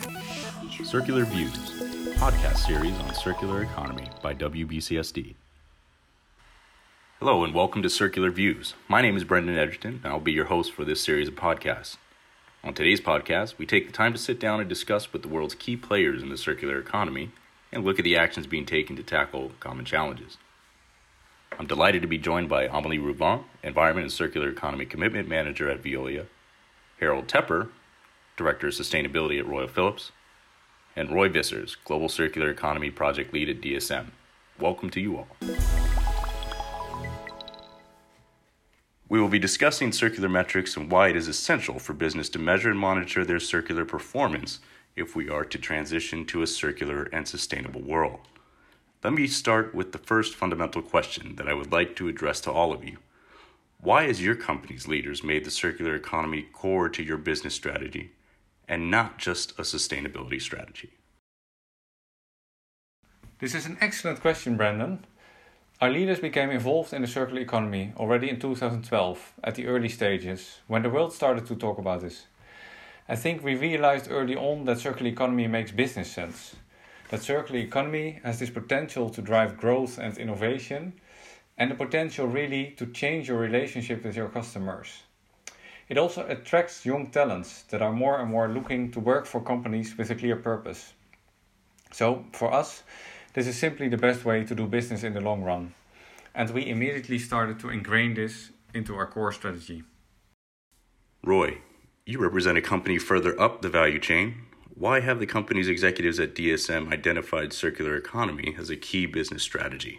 Circular Views, podcast series on circular economy by WBCSD. Hello and welcome to Circular Views. My name is Brendan Edgerton and I'll be your host for this series of podcasts. On today's podcast, we take the time to sit down and discuss with the world's key players in the circular economy and look at the actions being taken to tackle common challenges. I'm delighted to be joined by Amélie Rouvant, Environment and Circular Economy Commitment Manager at Veolia, Harold Tepper, Director of Sustainability at Royal Philips, and Roy Vissers, Global Circular Economy Project Lead at DSM. Welcome to you all. We will be discussing circular metrics and why it is essential for business to measure and monitor their circular performance if we are to transition to a circular and sustainable world. Let me start with the first fundamental question that I would like to address to all of you. Why has your company's leaders made the circular economy core to your business strategy and not just a sustainability strategy? This is an excellent question, Brandon. Our leaders became involved in the circular economy already in 2012, at the early stages, when the world started to talk about this. I think we realized early on that circular economy makes business sense. That circular economy has this potential to drive growth and innovation, and the potential really to change your relationship with your customers. It also attracts young talents that are more and more looking to work for companies with a clear purpose. So, for us, this is simply the best way to do business in the long run. And we immediately started to ingrain this into our core strategy. Roy, you represent a company further up the value chain. Why have the company's executives at DSM identified circular economy as a key business strategy?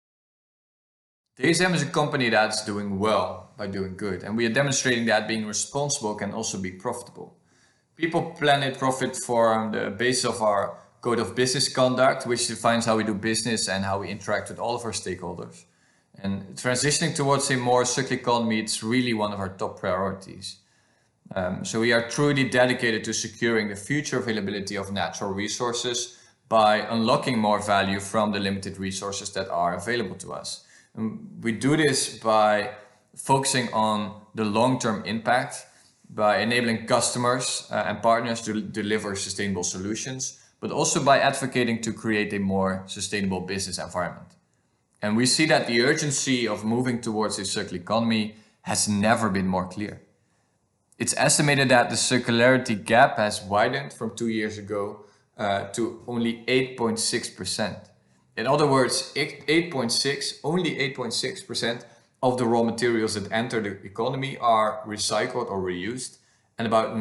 DSM is a company that's doing well by doing good, and we are demonstrating that being responsible can also be profitable. People, Planet, Profit form the basis of our Code of Business Conduct, which defines how we do business and how we interact with all of our stakeholders. And transitioning towards a more circular economy, it's really one of our top priorities. So we are truly dedicated to securing the future availability of natural resources by unlocking more value from the limited resources that are available to us. And we do this by focusing on the long-term impact, by enabling customers and partners to deliver sustainable solutions, but also by advocating to create a more sustainable business environment. And we see that the urgency of moving towards a circular economy has never been more clear. It's estimated that the circularity gap has widened from 2 years ago to only 8.6%. In other words, only 8.6% of the raw materials that enter the economy are recycled or reused, and about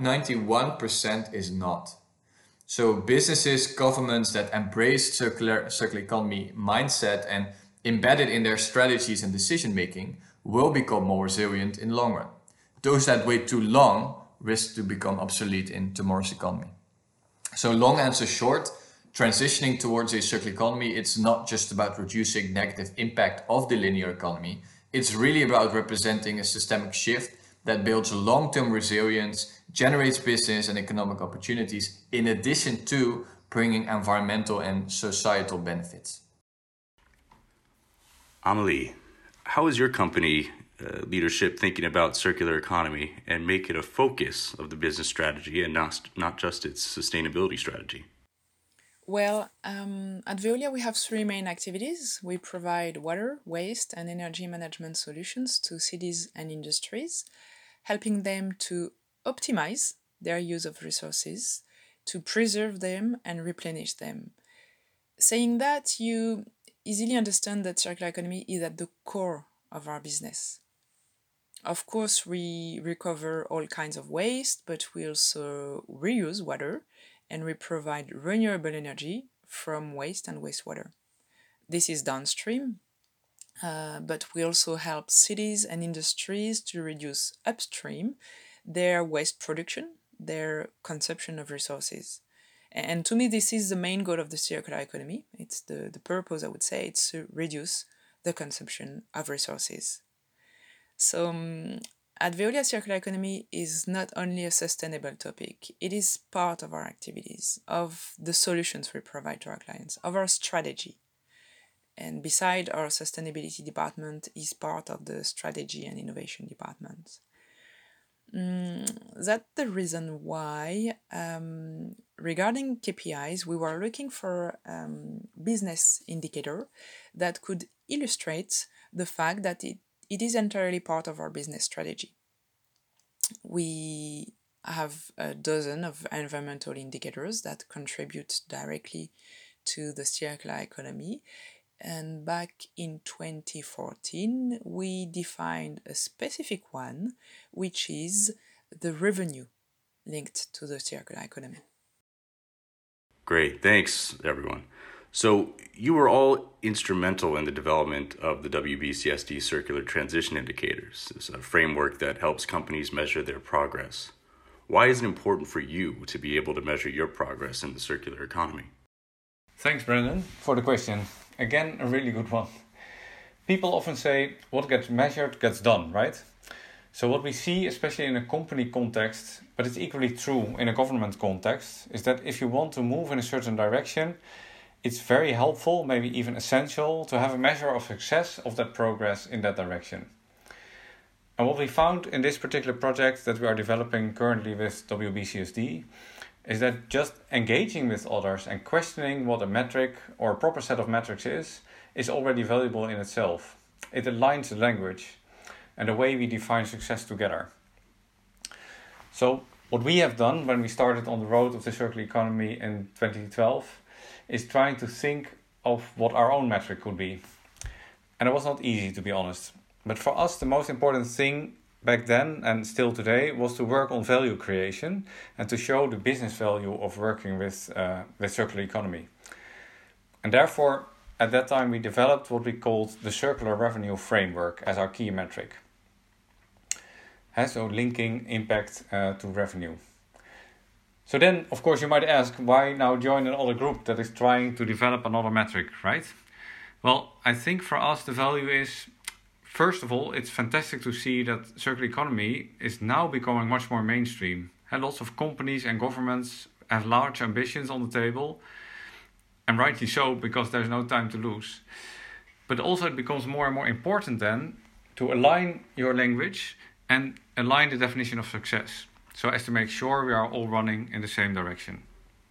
91% is not. So businesses, governments that embrace circular economy mindset and embed it in their strategies and decision making will become more resilient in the long run. Those that wait too long risk to become obsolete in tomorrow's economy. So long answer short, transitioning towards a circular economy, it's not just about reducing negative impact of the linear economy. It's really about representing a systemic shift that builds long-term resilience, generates business and economic opportunities, in addition to bringing environmental and societal benefits. Amélie, how is your company leadership thinking about circular economy and make it a focus of the business strategy and not just its sustainability strategy? Well, at Veolia we have three main activities. We provide water, waste and energy management solutions to cities and industries, helping them to optimize their use of resources, to preserve them and replenish them. Saying that, you easily understand that circular economy is at the core of our business. Of course, we recover all kinds of waste, but we also reuse water and we provide renewable energy from waste and wastewater. This is downstream, but we also help cities and industries to reduce upstream their waste production, their consumption of resources. And to me, this is the main goal of the circular economy. It's the purpose, I would say, it's to reduce the consumption of resources. So at Veolia, circular economy is not only a sustainable topic, it is part of our activities, of the solutions we provide to our clients, of our strategy. And beside, our sustainability department is part of the strategy and innovation department. That's the reason why, regarding KPIs, we were looking for business indicator that could illustrate the fact that it is entirely part of our business strategy. We have a dozen of environmental indicators that contribute directly to the circular economy. And back in 2014, we defined a specific one, which is the revenue linked to the circular economy. Great, thanks everyone. So you were all instrumental in the development of the WBCSD Circular Transition Indicators. It's a framework that helps companies measure their progress. Why is it important for you to be able to measure your progress in the circular economy? Thanks, Brendan, for the question. Again, a really good one. People often say, what gets measured gets done, right? So what we see, especially in a company context, but it's equally true in a government context, is that if you want to move in a certain direction, it's very helpful, maybe even essential, to have a measure of success of that progress in that direction. And what we found in this particular project that we are developing currently with WBCSD is that just engaging with others and questioning what a metric or a proper set of metrics is already valuable in itself. It aligns the language and the way we define success together. So what we have done when we started on the road of the circular economy in 2012 is trying to think of what our own metric could be. And it was not easy, to be honest. But for us, the most important thing back then and still today was to work on value creation and to show the business value of working with circular economy. And therefore, at that time, we developed what we called the circular revenue framework as our key metric. So linking impact to revenue. So then, of course, you might ask, why now join another group that is trying to develop another metric, right? Well, I think for us the value is, first of all, it's fantastic to see that circular economy is now becoming much more mainstream. And lots of companies and governments have large ambitions on the table, and rightly so, because there's no time to lose. But also it becomes more and more important then to align your language and align the definition of success, so as to make sure we are all running in the same direction.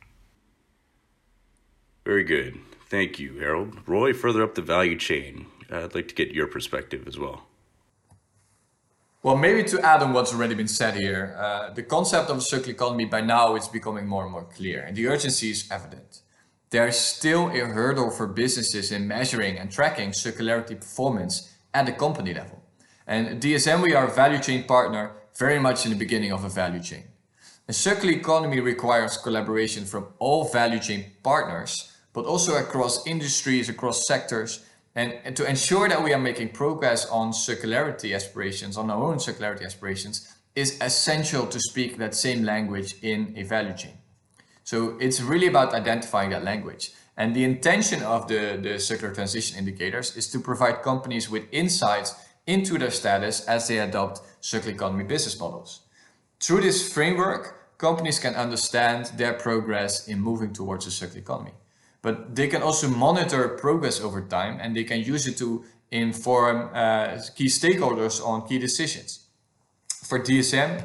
Very good. Thank you, Harold. Roy, further up the value chain, I'd like to get your perspective as well. Well, maybe to add on what's already been said here, the concept of a circular economy by now is becoming more and more clear, and the urgency is evident. There is still a hurdle for businesses in measuring and tracking circularity performance at the company level. And at DSM, we are a value chain partner very much in the beginning of a value chain. A circular economy requires collaboration from all value chain partners, but also across industries, across sectors, and to ensure that we are making progress on circularity aspirations, on our own circularity aspirations, is essential to speak that same language in a value chain. So it's really about identifying that language. And the intention of the circular transition indicators is to provide companies with insights into their status as they adopt circular economy business models. Through this framework, companies can understand their progress in moving towards a circular economy. But they can also monitor progress over time, and they can use it to inform key stakeholders on key decisions. For DSM,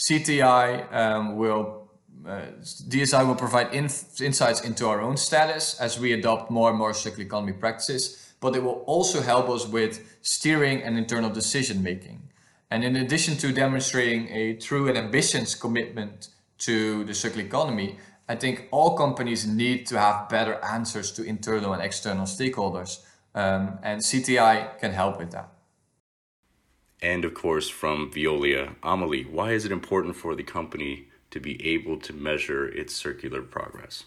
DSI will provide insights into our own status as we adopt more and more circular economy practices, but it will also help us with steering and internal decision making. And in addition to demonstrating a true and ambitious commitment to the circular economy, I think all companies need to have better answers to internal and external stakeholders, and CTI can help with that. And of course, from Veolia, Amelie, why is it important for the company to be able to measure its circular progress?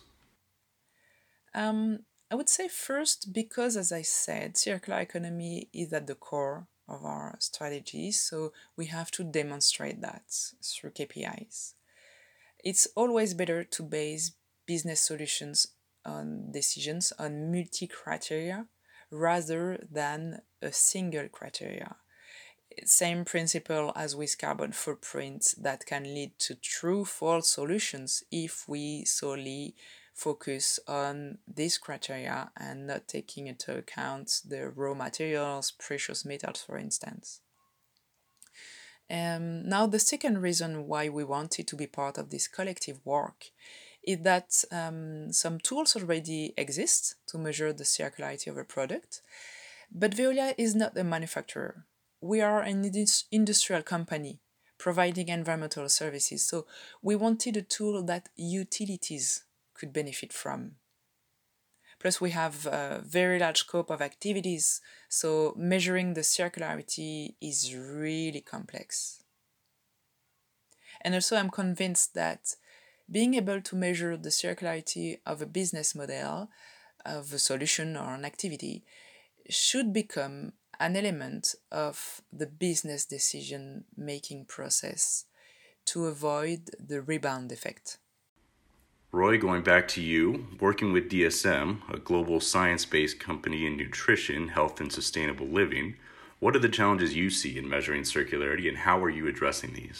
I would say first, because as I said, circular economy is at the core of our strategy, so we have to demonstrate that through KPIs. It's always better to base business solutions on decisions on multi-criteria rather than a single criteria. Same principle as with carbon footprint that can lead to true false solutions if we solely focus on these criteria and not taking into account the raw materials, precious metals, for instance. Now, the second reason why we wanted to be part of this collective work is that some tools already exist to measure the circularity of a product, but Veolia is not a manufacturer. We are an industrial company providing environmental services, so we wanted a tool that utilities could benefit from. Plus, we have a very large scope of activities, so measuring the circularity is really complex. And also, I'm convinced that being able to measure the circularity of a business model, of a solution or an activity, should become an element of the business decision-making process to avoid the rebound effect. Roy, going back to you, working with DSM, a global science-based company in nutrition, health, and sustainable living, what are the challenges you see in measuring circularity and how are you addressing these?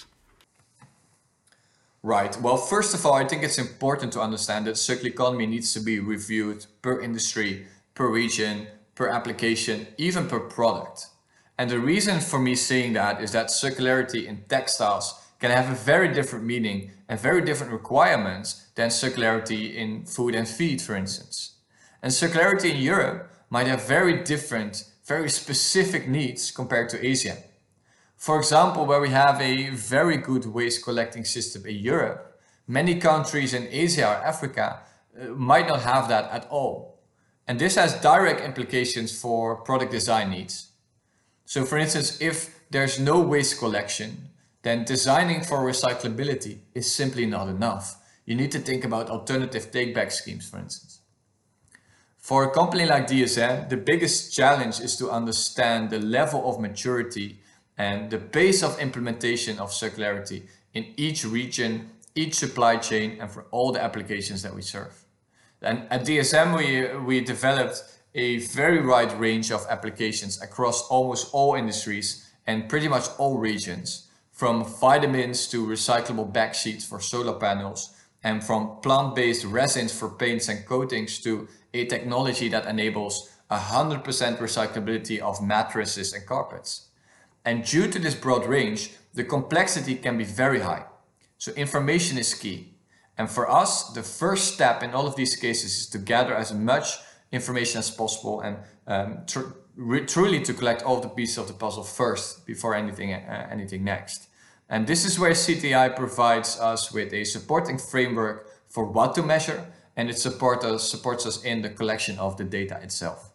Right. Well, first of all, I think it's important to understand that circular economy needs to be reviewed per industry, per region, per application, even per product. And the reason for me saying that is that circularity in textiles can have a very different meaning and very different requirements than circularity in food and feed, for instance. And circularity in Europe might have very different, very specific needs compared to Asia. For example, where we have a very good waste collecting system in Europe, many countries in Asia or Africa might not have that at all. And this has direct implications for product design needs. So for instance, if there's no waste collection, then designing for recyclability is simply not enough. You need to think about alternative take-back schemes, for instance. For a company like DSM, the biggest challenge is to understand the level of maturity and the pace of implementation of circularity in each region, each supply chain, and for all the applications that we serve. And at DSM, we developed a very wide range of applications across almost all industries and pretty much all regions, from vitamins to recyclable back sheets for solar panels, and from plant-based resins for paints and coatings to a technology that enables 100% recyclability of mattresses and carpets. And due to this broad range, the complexity can be very high. So information is key. And for us, the first step in all of these cases is to gather as much information as possible and truly to collect all the pieces of the puzzle first before anything next. And this is where CTI provides us with a supporting framework for what to measure, and it supports us in the collection of the data itself.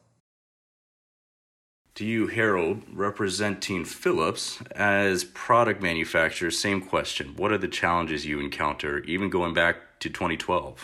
To you, Harold, representing Philips as product manufacturer, same question. What are the challenges you encounter, even going back to 2012?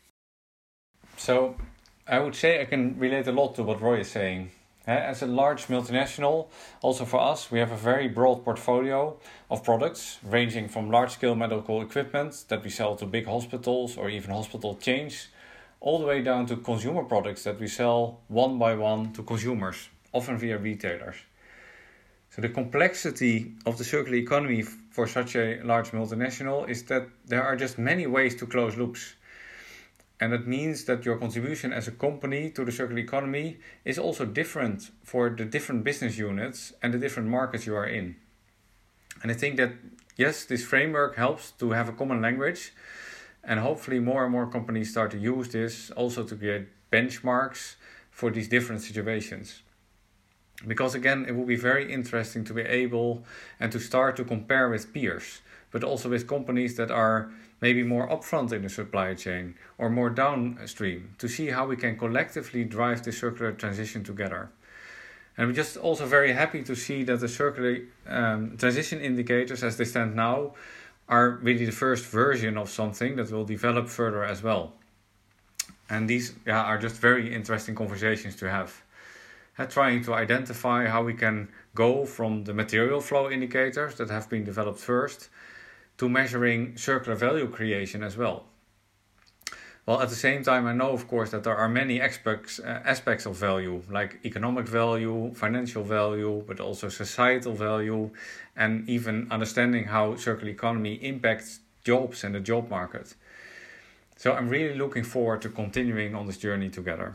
So I would say I can relate a lot to what Roy is saying. As a large multinational, also for us, we have a very broad portfolio of products ranging from large-scale medical equipment that we sell to big hospitals or even hospital chains, all the way down to consumer products that we sell one by one to consumers, often via retailers. So the complexity of the circular economy for such a large multinational is that there are just many ways to close loops. And that means that your contribution as a company to the circular economy is also different for the different business units and the different markets you are in. And I think that, yes, this framework helps to have a common language, and hopefully more and more companies start to use this also to create benchmarks for these different situations. Because again, it will be very interesting to be able and to start to compare with peers, but also with companies that are maybe more upfront in the supply chain or more downstream, to see how we can collectively drive the circular transition together. And we're just also very happy to see that the circular transition indicators as they stand now are really the first version of something that will develop further as well. And these are just very interesting conversations to have. Trying to identify how we can go from the material flow indicators that have been developed first to measuring circular value creation as well. Well, at the same time, I know, of course, that there are many aspects of value, like economic value, financial value, but also societal value, and even understanding how circular economy impacts jobs and the job market. So I'm really looking forward to continuing on this journey together.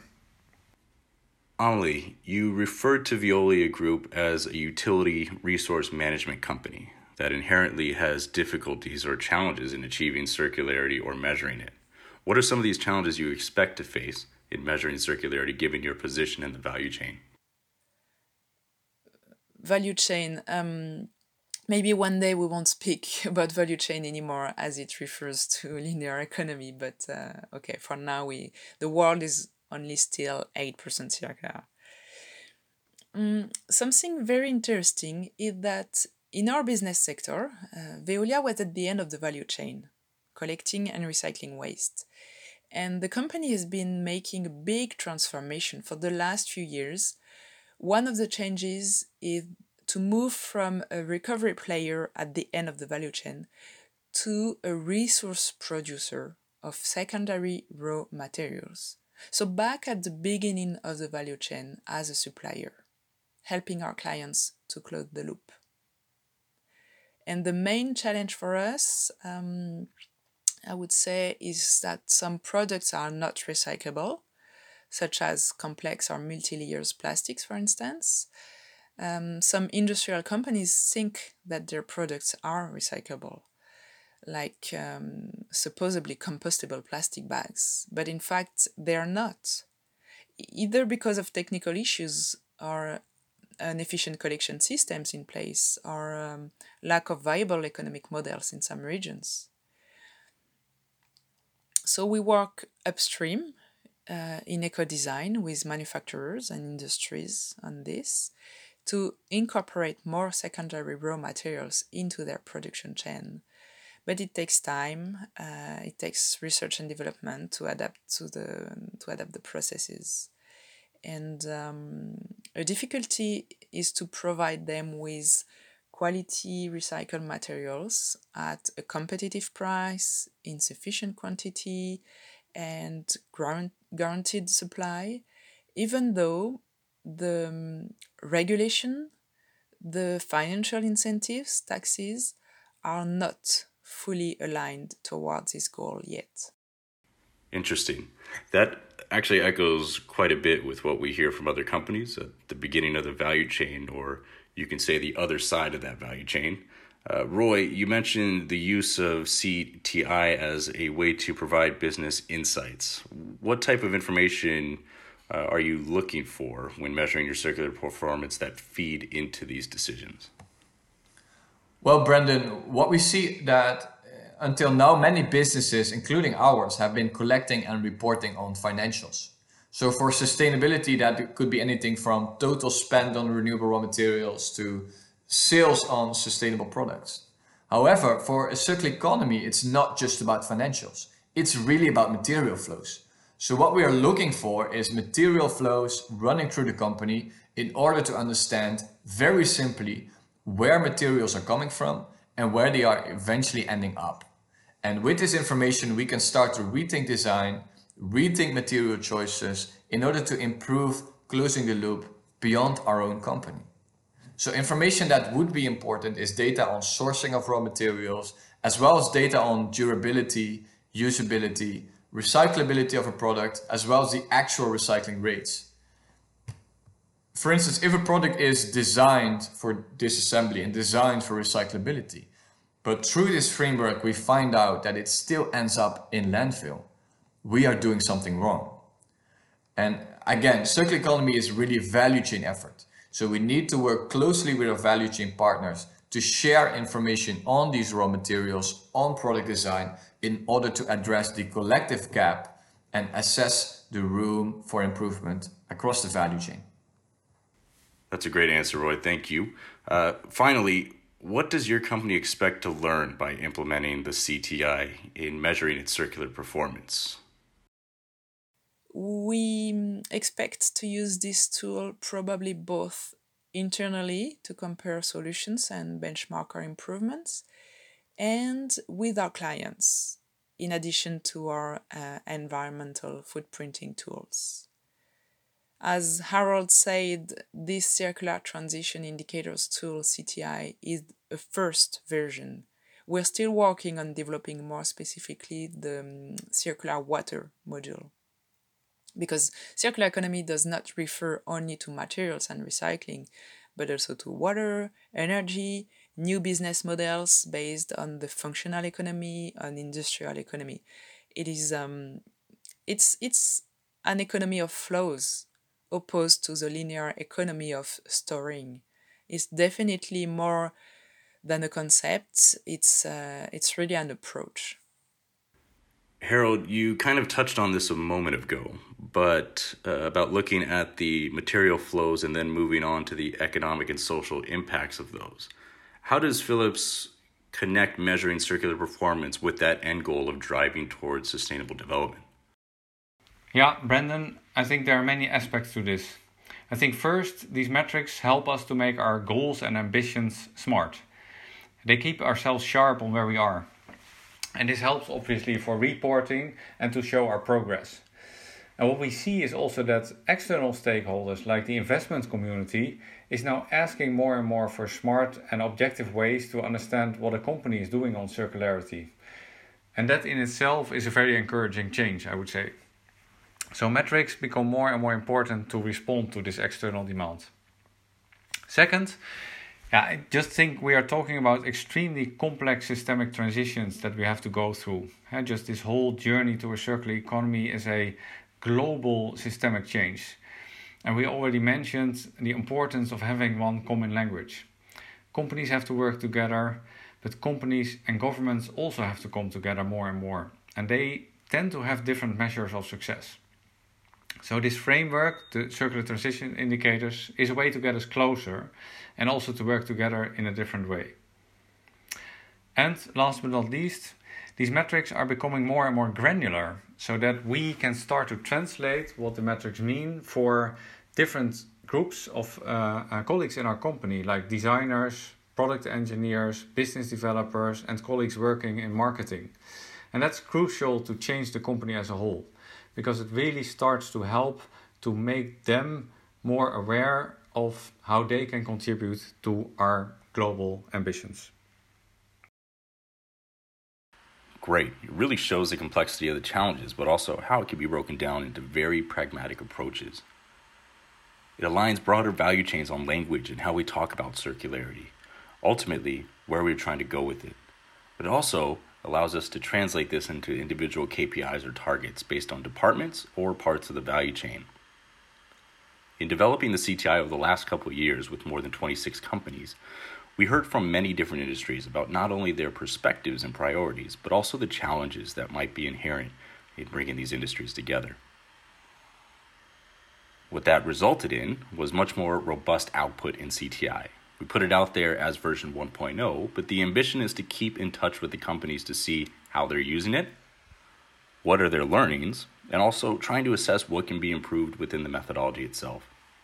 Anli, you referred to Veolia Group as a utility resource management company. that inherently has difficulties or challenges in achieving circularity or measuring it. What are some of these challenges you expect to face in measuring circularity given your position in the value chain? Value chain. Maybe one day we won't speak about value chain anymore as it refers to linear economy, but okay, for now the world is only still 8% circular. Something very interesting is that in our business sector, Veolia was at the end of the value chain, collecting and recycling waste. And the company has been making a big transformation for the last few years. One of the changes is to move from a recovery player at the end of the value chain to a resource producer of secondary raw materials. So back at the beginning of the value chain as a supplier, helping our clients to close the loop. And the main challenge for us, I would say, is that some products are not recyclable, such as complex or multi-layers plastics, for instance. Some industrial companies think that their products are recyclable, like supposedly compostable plastic bags, but in fact they are not, either because of technical issues or inefficient collection systems in place or lack of viable economic models in some regions. So we work upstream in eco-design with manufacturers and industries on this to incorporate more secondary raw materials into their production chain. But it takes time, it takes research and development to adapt the processes. And a difficulty is to provide them with quality recycled materials at a competitive price, in sufficient quantity, and guaranteed supply, even though the regulation, the financial incentives, taxes, are not fully aligned towards this goal yet. Interesting. That actually echoes quite a bit with what we hear from other companies at the beginning of the value chain, or you can say the other side of that value chain. Roy, you mentioned the use of CTI as a way to provide business insights. What type of information are you looking for when measuring your circular performance that feed into these decisions? Well, Brendan, what we see that until now, many businesses, including ours, have been collecting and reporting on financials. So for sustainability, that could be anything from total spend on renewable raw materials to sales on sustainable products. However, for a circular economy, it's not just about financials. It's really about material flows. So what we are looking for is material flows running through the company in order to understand very simply where materials are coming from and where they are eventually ending up. And with this information, we can start to rethink design, rethink material choices in order to improve closing the loop beyond our own company. So information that would be important is data on sourcing of raw materials, as well as data on durability, usability, recyclability of a product, as well as the actual recycling rates. For instance, if a product is designed for disassembly and designed for recyclability, but through this framework we find out that it still ends up in landfill, we are doing something wrong. And again, circular economy is really a value chain effort. So we need to work closely with our value chain partners to share information on these raw materials, on product design, in order to address the collective gap and assess the room for improvement across the value chain. That's a great answer, Roy. Thank you. Finally, what does your company expect to learn by implementing the CTI in measuring its circular performance? We expect to use this tool probably both internally to compare solutions and benchmark our improvements, and with our clients, in addition to our environmental footprinting tools. As Harold said, this Circular Transition Indicators tool, CTI, is a first version. We're still working on developing more specifically the circular water module, because circular economy does not refer only to materials and recycling, but also to water, energy, new business models based on the functional economy, on industrial economy. It's an economy of flows opposed to the linear economy of storing. It's definitely more than a concept. It's really an approach. Harold, you kind of touched on this a moment ago, but about looking at the material flows and then moving on to the economic and social impacts of those. How does Philips connect measuring circular performance with that end goal of driving towards sustainable development? Yeah, Brendan, I think there are many aspects to this. I think first, these metrics help us to make our goals and ambitions smart. They keep ourselves sharp on where we are. And this helps obviously for reporting and to show our progress. And what we see is also that external stakeholders like the investment community is now asking more and more for smart and objective ways to understand what a company is doing on circularity. And that in itself is a very encouraging change, I would say. So metrics become more and more important to respond to this external demand. Second, I just think we are talking about extremely complex systemic transitions that we have to go through. Just this whole journey to a circular economy is a global systemic change. And we already mentioned the importance of having one common language. Companies have to work together, but companies and governments also have to come together more and more. And they tend to have different measures of success. So this framework, the circular transition indicators, is a way to get us closer and also to work together in a different way. And last but not least, these metrics are becoming more and more granular so that we can start to translate what the metrics mean for different groups of colleagues in our company, like designers, product engineers, business developers, and colleagues working in marketing. And that's crucial to change the company as a whole, because it really starts to help to make them more aware of how they can contribute to our global ambitions. Great. It really shows the complexity of the challenges, but also how it can be broken down into very pragmatic approaches. It aligns broader value chains on language and how we talk about circularity, ultimately where we're trying to go with it. But it also allows us to translate this into individual KPIs or targets based on departments or parts of the value chain. In developing the CTI over the last couple of years with more than 26 companies, we heard from many different industries about not only their perspectives and priorities, but also the challenges that might be inherent in bringing these industries together. What that resulted in was much more robust output in CTI. We put it out there as version 1.0, but the ambition is to keep in touch with the companies to see how they're using it, what are their learnings, and also trying to assess what can be improved within the methodology itself.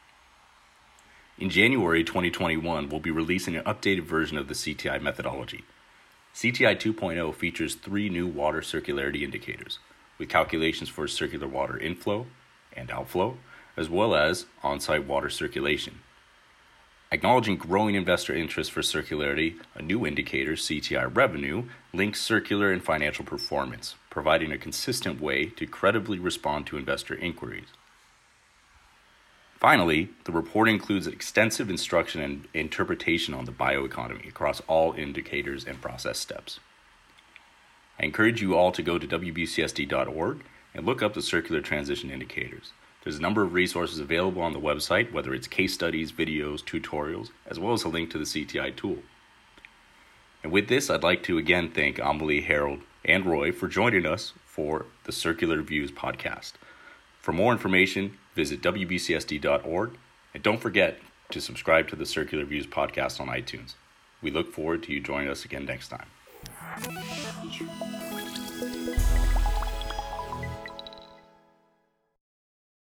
In January 2021, we'll be releasing an updated version of the CTI methodology. CTI 2.0 features 3 new water circularity indicators, with calculations for circular water inflow and outflow, as well as on-site water circulation. Acknowledging growing investor interest for circularity, a new indicator, CTI revenue, links circular and financial performance, providing a consistent way to credibly respond to investor inquiries. Finally, the report includes extensive instruction and interpretation on the bioeconomy across all indicators and process steps. I encourage you all to go to wbcsd.org and look up the circular transition indicators. There's a number of resources available on the website, whether it's case studies, videos, tutorials, as well as a link to the CTI tool. And with this, I'd like to again thank Amelie, Harold, and Roy for joining us for the Circular Views podcast. For more information, visit wbcsd.org, and don't forget to subscribe to the Circular Views podcast on iTunes. We look forward to you joining us again next time.